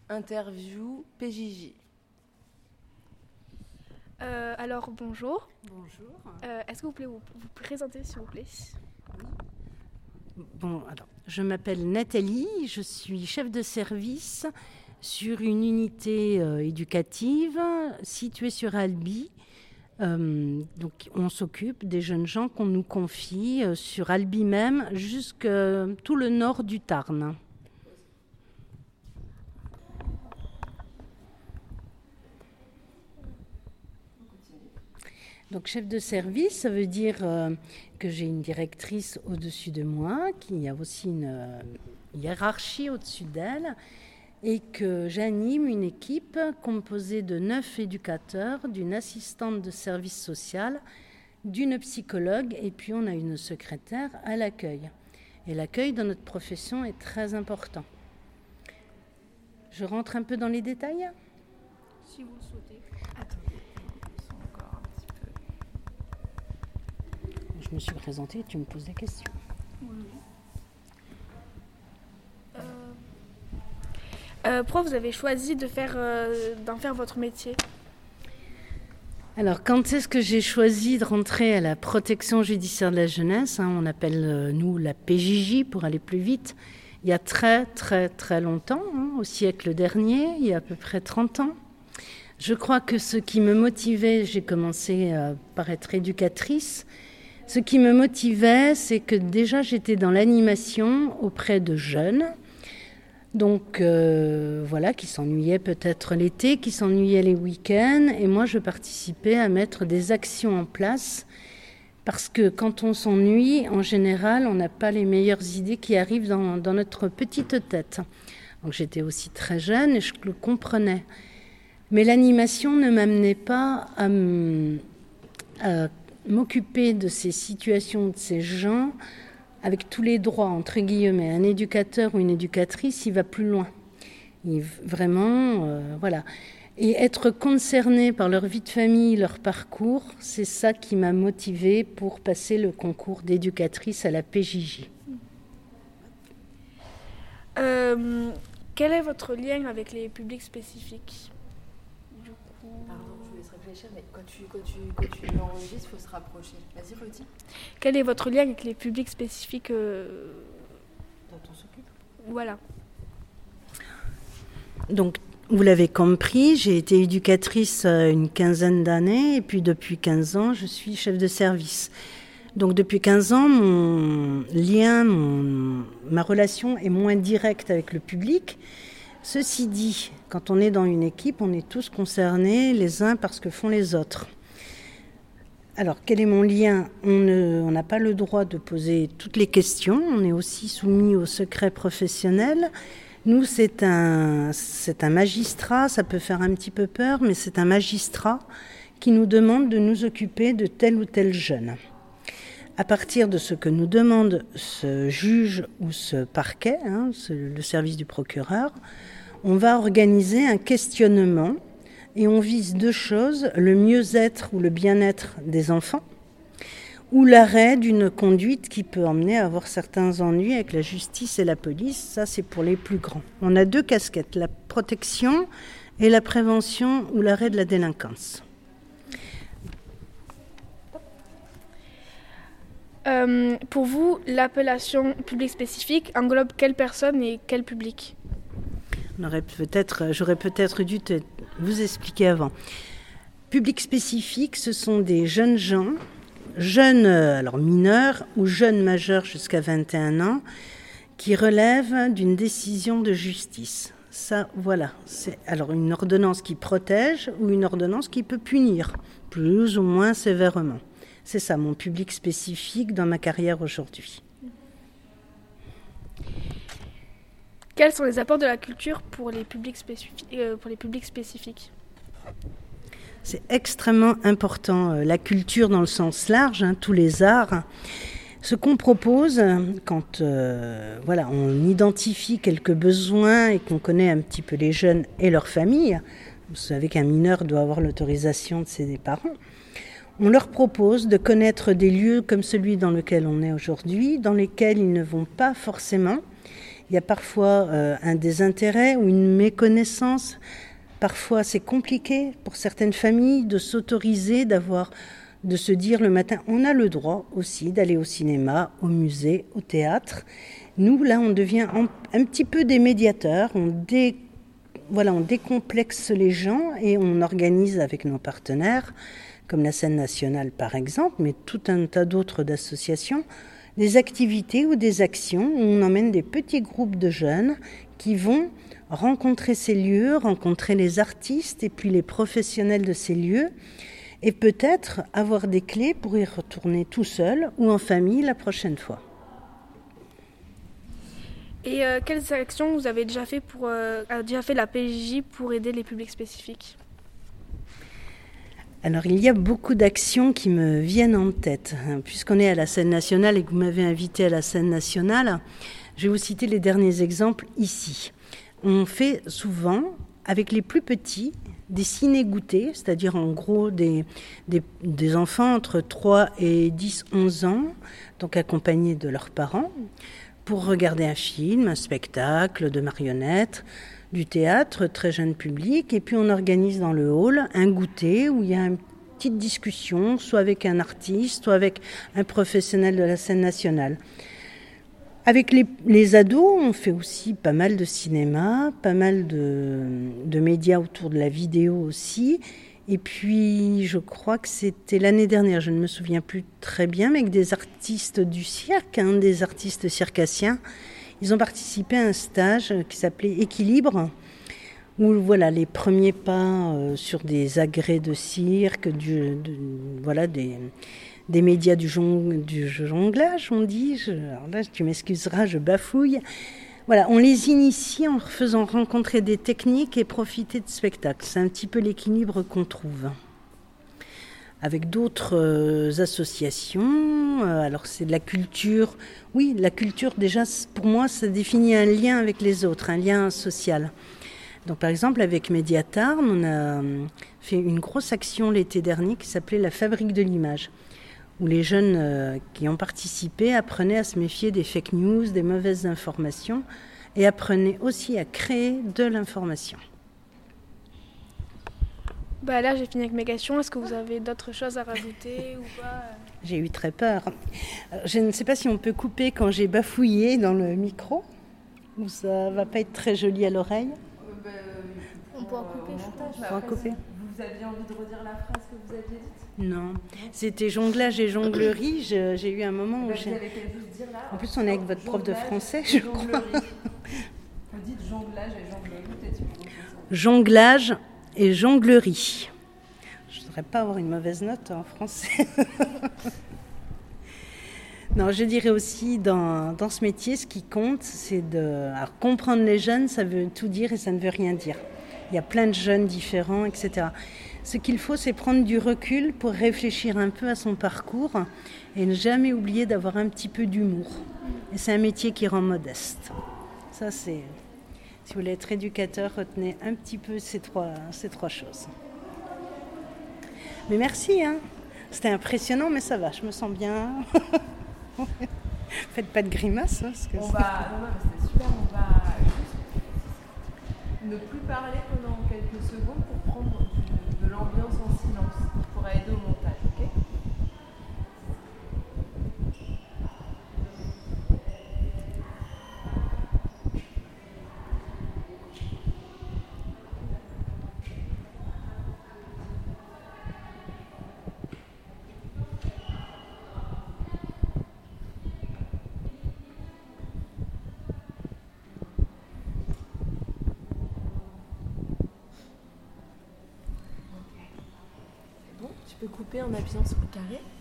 Interview PJJ. Alors bonjour. Bonjour. Est-ce que vous pouvez vous présenter s'il vous plaît ? Bon, alors, je m'appelle Nathalie, je suis chef de service sur une unité éducative située sur Albi. Donc, on s'occupe des jeunes gens qu'on nous confie sur Albi même, jusque tout le nord du Tarn. Donc, chef de service, ça veut dire que j'ai une directrice au-dessus de moi, qui a aussi une hiérarchie au-dessus d'elle, et que j'anime une équipe composée de 9 éducateurs, d'une assistante de service social, d'une psychologue, et puis on a une secrétaire à l'accueil. Et l'accueil dans notre profession est très important. Je rentre un peu dans les détails ? Si vous le souhaitez. Je me suis présentée, tu me poses des questions. Pourquoi vous avez choisi d'en faire votre métier ? Alors, quand est-ce que j'ai choisi de rentrer à la protection judiciaire de la jeunesse, on appelle nous la PJJ pour aller plus vite, il y a très très très longtemps, au siècle dernier, il y a à peu près 30 ans. Je crois que ce qui me motivait, j'ai commencé par être éducatrice. Ce qui me motivait, c'est que déjà j'étais dans l'animation auprès de jeunes, donc qui s'ennuyaient peut-être l'été, qui s'ennuyaient les week-ends, et moi je participais à mettre des actions en place, parce que quand on s'ennuie, en général, on n'a pas les meilleures idées qui arrivent dans notre petite tête. Donc j'étais aussi très jeune et je le comprenais. Mais l'animation ne m'amenait pas à m'occuper de ces situations, de ces gens, avec tous les droits, entre guillemets. Un éducateur ou une éducatrice, il va plus loin. Et être concerné par leur vie de famille, leur parcours, c'est ça qui m'a motivée pour passer le concours d'éducatrice à la PJJ. Quel est votre lien avec les publics spécifiques ? Mais quand tu l'enregistres, il faut se rapprocher. Vas-y, redis. Quel est votre lien avec les publics spécifiques Dont on s'occupe ? Voilà. Donc, vous l'avez compris, j'ai été éducatrice une quinzaine d'années et puis depuis 15 ans, je suis chef de service. Donc depuis 15 ans, ma relation est moins directe avec le public. Ceci dit, quand on est dans une équipe, on est tous concernés les uns par ce que font les autres. Alors, quel est mon lien ? On n'a pas le droit de poser toutes les questions, on est aussi soumis au secret professionnel. Nous, c'est un magistrat, ça peut faire un petit peu peur, mais c'est un magistrat qui nous demande de nous occuper de tel ou tel jeune. À partir de ce que nous demande ce juge ou ce parquet, le service du procureur, on va organiser un questionnement et on vise 2 choses, le mieux-être ou le bien-être des enfants ou l'arrêt d'une conduite qui peut emmener à avoir certains ennuis avec la justice et la police. Ça, c'est pour les plus grands. On a 2 casquettes, la protection et la prévention ou l'arrêt de la délinquance. Pour vous, l'appellation public spécifique englobe quelle personne et quel public ? J'aurais peut-être dû vous expliquer avant. Public spécifique, ce sont des jeunes gens, mineurs ou jeunes majeurs jusqu'à 21 ans, qui relèvent d'une décision de justice. Ça, voilà. C'est alors une ordonnance qui protège ou une ordonnance qui peut punir, plus ou moins sévèrement. C'est ça, mon public spécifique dans ma carrière aujourd'hui. Quels sont les apports de la culture pour les publics spécifiques ? C'est extrêmement important, la culture dans le sens large, tous les arts. Ce qu'on propose, quand on identifie quelques besoins et qu'on connaît un petit peu les jeunes et leurs familles, vous savez qu'un mineur doit avoir l'autorisation de ses parents, on leur propose de connaître des lieux comme celui dans lequel on est aujourd'hui, dans lesquels ils ne vont pas forcément, Il y a parfois un désintérêt ou une méconnaissance. Parfois, c'est compliqué pour certaines familles de s'autoriser, de se dire le matin, on a le droit aussi d'aller au cinéma, au musée, au théâtre. Nous, là, on devient un petit peu des médiateurs. On décomplexe les gens et on organise avec nos partenaires, comme la Scène nationale par exemple, mais tout un tas d'autres d'associations, des activités ou des actions où on emmène des petits groupes de jeunes qui vont rencontrer ces lieux, rencontrer les artistes et puis les professionnels de ces lieux et peut-être avoir des clés pour y retourner tout seul ou en famille la prochaine fois. Et quelles actions vous avez déjà fait la PJJ pour aider les publics spécifiques ? Alors, il y a beaucoup d'actions qui me viennent en tête. Puisqu'on est à la Scène nationale et que vous m'avez invité à la Scène nationale, je vais vous citer les derniers exemples ici. On fait souvent, avec les plus petits, des ciné-goûters, c'est-à-dire en gros des enfants entre 3 et 10-11 ans, donc accompagnés de leurs parents, pour regarder un film, un spectacle de marionnettes, du théâtre, très jeune public, et puis on organise dans le hall un goûter où il y a une petite discussion, soit avec un artiste, soit avec un professionnel de la Scène nationale. Avec les ados, on fait aussi pas mal de cinéma, pas mal de médias autour de la vidéo aussi. Et puis, je crois que c'était l'année dernière, je ne me souviens plus très bien, mais avec des artistes du cirque, des artistes circassiens, ils ont participé à un stage qui s'appelait Équilibre, où voilà les premiers pas sur des agrès de cirque, des médias du jonglage, on dit. Alors là, tu m'excuseras, je bafouille. Voilà, on les initie en faisant rencontrer des techniques et profiter de spectacles. C'est un petit peu l'équilibre qu'on trouve. Avec d'autres associations, alors c'est de la culture. Oui, la culture, déjà, pour moi, ça définit un lien avec les autres, un lien social. Donc, par exemple, avec Mediatarn, on a fait une grosse action l'été dernier qui s'appelait la Fabrique de l'image, où les jeunes qui ont participé apprenaient à se méfier des fake news, des mauvaises informations, et apprenaient aussi à créer de l'information. Là, j'ai fini avec mes questions. Est-ce que vous avez d'autres choses à rajouter ou pas ? J'ai eu très peur. Je ne sais pas si on peut couper quand j'ai bafouillé dans le micro, ou ça ne va pas être très joli à l'oreille. On pourra couper, je On pourra couper. Vous aviez envie de redire la phrase que vous aviez dite ? Non, c'était jonglage et jonglerie. J'ai eu un moment où Vous avez qu'à juste dire là. En plus, on est avec votre prof de français, je crois. Vous dites jonglage et jonglerie, peut-être. Jonglage et jonglerie. Je ne voudrais pas avoir une mauvaise note en français. Non, je dirais aussi, dans ce métier, ce qui compte, c'est alors, comprendre les jeunes, ça veut tout dire et ça ne veut rien dire. Il y a plein de jeunes différents, etc. Ce qu'il faut, c'est prendre du recul pour réfléchir un peu à son parcours et ne jamais oublier d'avoir un petit peu d'humour. Et c'est un métier qui rend modeste. Ça, c'est... Si vous voulez être éducateur, retenez un petit peu ces trois choses. Mais merci, C'était impressionnant, mais ça va, je me sens bien. Faites pas de grimaces. Parce que non, mais c'était super. On va juste ne plus parler pendant quelques secondes pour prendre de l'ambiance en silence, qui pourra aider au montage, ok ? Tu peux couper en appuyant sur le carré.